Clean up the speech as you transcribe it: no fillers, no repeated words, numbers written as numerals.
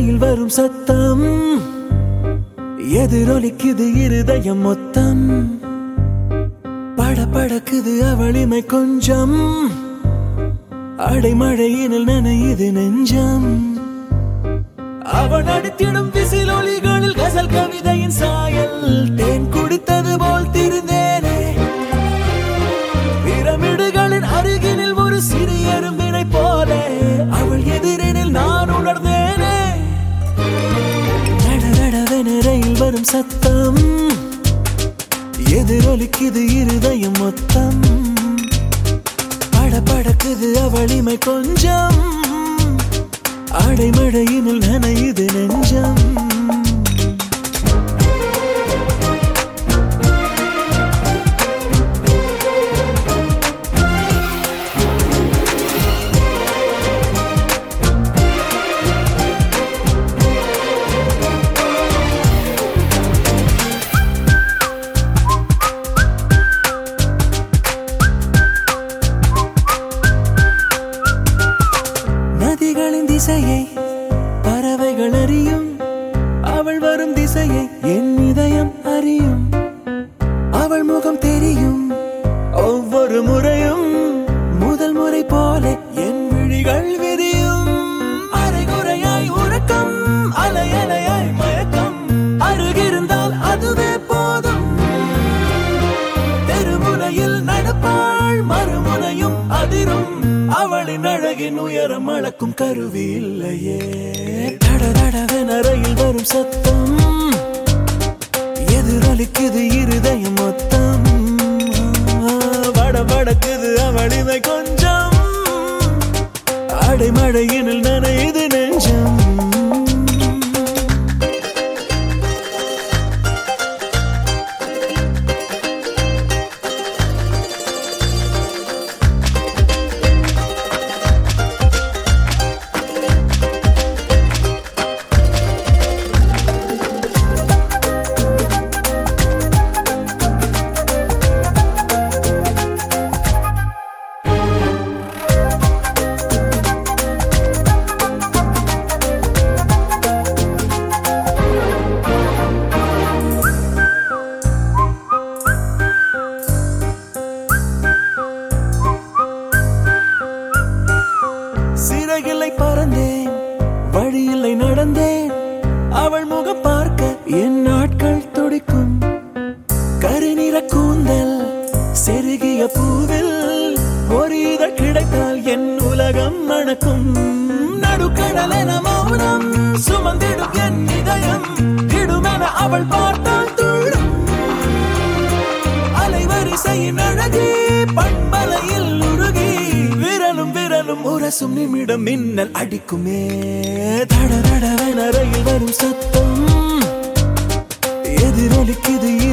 அறையில் வரும் சத்தம் எதிரொலிக்குது இருதயம் மொத்தம் படபடக்குது அவளிமை கொஞ்சம் அடைமழையினில் நனையுது நெஞ்சம் அவன் அடித்திடும் விசில் ஒலிகளில் கசல் கவிதையின் சாயல் தேன் குடித்தது போல் திருந்தேனே பிரமிடுகளின் அருகினில் ஒரு சிறிய எறும்பினை போல அவள் எதிரினில் நான் உணர்ந்தேனே நடவென ரயில் வரும் சத்தம் எதிரொலிக்குது இருதயம் மொத்தம் படபடக்குது அவளிமை கொஞ்சம் அடைமழையினில் நனையுது நெஞ்சம் நதிகளின் திசையை பறவைகள் அறியும் அவள் வரும் திசையை என் இதயம் அறியும் அவள் முகம் தெரியும் ஒவ்வொரு முறையும் முதல் முறை போல என் விழிகள் விரியும் அரைகுறையாய் உறக்கம் அலையலையாய் மயக்கம் அருகிருந்தால் அதுவே போதும் தெருமுனையில் நடப்பாள் மறுமுனையும் அதிரும் அவளின் அழகின் உயரம் அளக்கும் கருவி இல்லையே தடதடவென ரயில் வரும் சத்தம் எதிரொலிக்குது இருதயம் மொத்தம் வடபடக்குது அவளிமை கொஞ்சம் அடைமழையினில் நனையுது நெஞ்சம் சிறகில்லை பறந்தேன் வழியில்லை நடந்தேன் அவள் முகம் பார்க்க என் நாட்கள் துடிக்கும் கருநிற கூந்தல் செருகிய பூவில் ஒரு இதழ் கிடைத்தால் என் உலகம் மணக்கும் நடுக்கடலென மௌனம் சுமந்திடும் என் இதயம் இடுமென அவள் பார்த்தால் துள்ளும் அலைவரிசையின் அழகி பண்பலையில் உருகி விரலும் உரசும் நிமிடம் மின்னல் அடிக்குமே தடதடவென ரயில் வரும் சத்தம் எதிரொலிக்குது